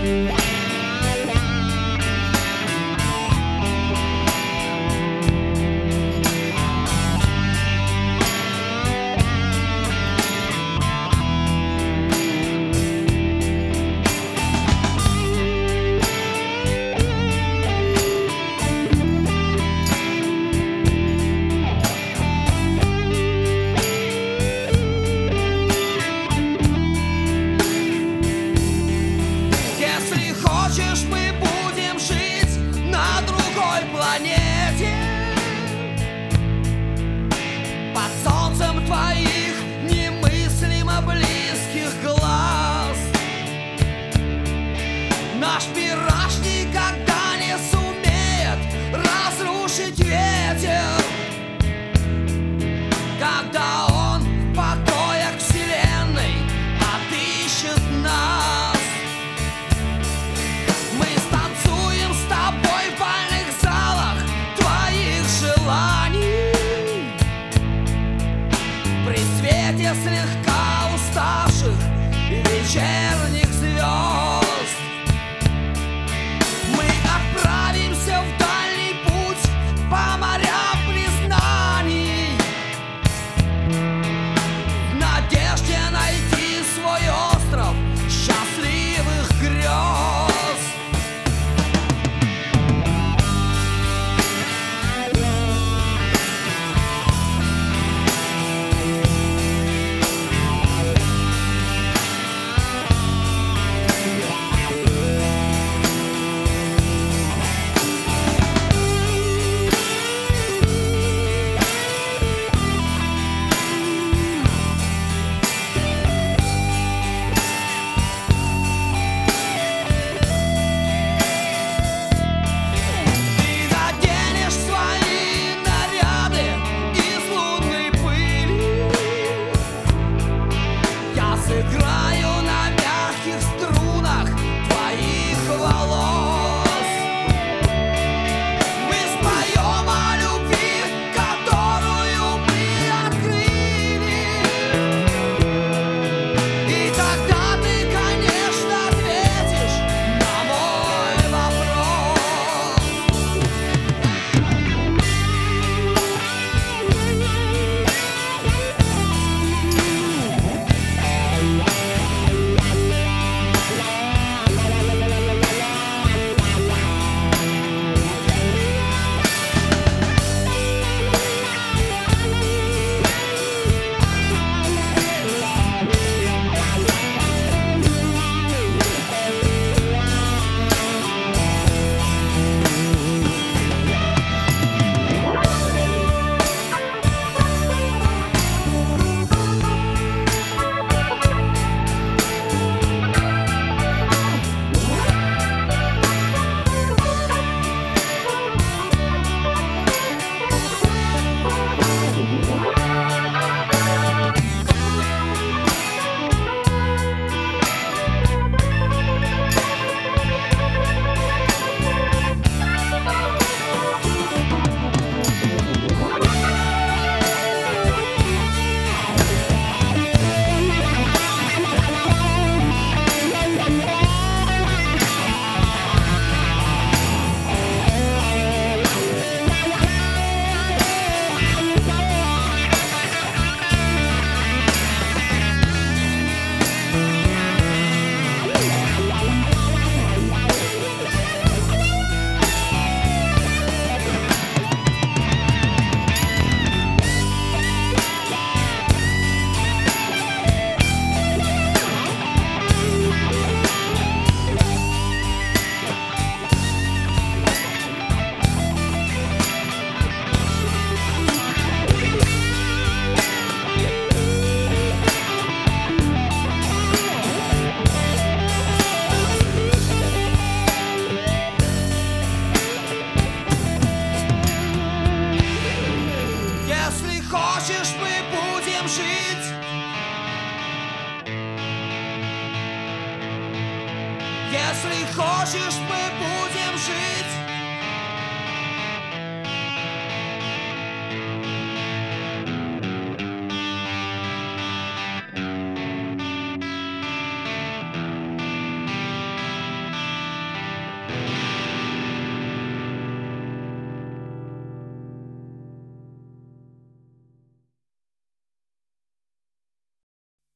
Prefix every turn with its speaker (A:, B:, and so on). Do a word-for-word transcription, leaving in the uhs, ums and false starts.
A: Твоих немыслимо близких глаз. Наш мираж никогда не сумеет разрушить ветер, когда он в покоях вселенной отыщет нас. Мы станцуем с тобой в бальных залах твоих желаний при свете слегка уставших вечерних звезд. Мы отправимся в дальний путь по морям признаний, в надежде найти свой остров счастливых грез. Сыграю на мягких струнах твоих волос. Мы споем о любви, которую мы открыли, и тогда ты, конечно, ответишь на мой вопрос. Хочешь, мы будем жить? Если хочешь, мы будем жить.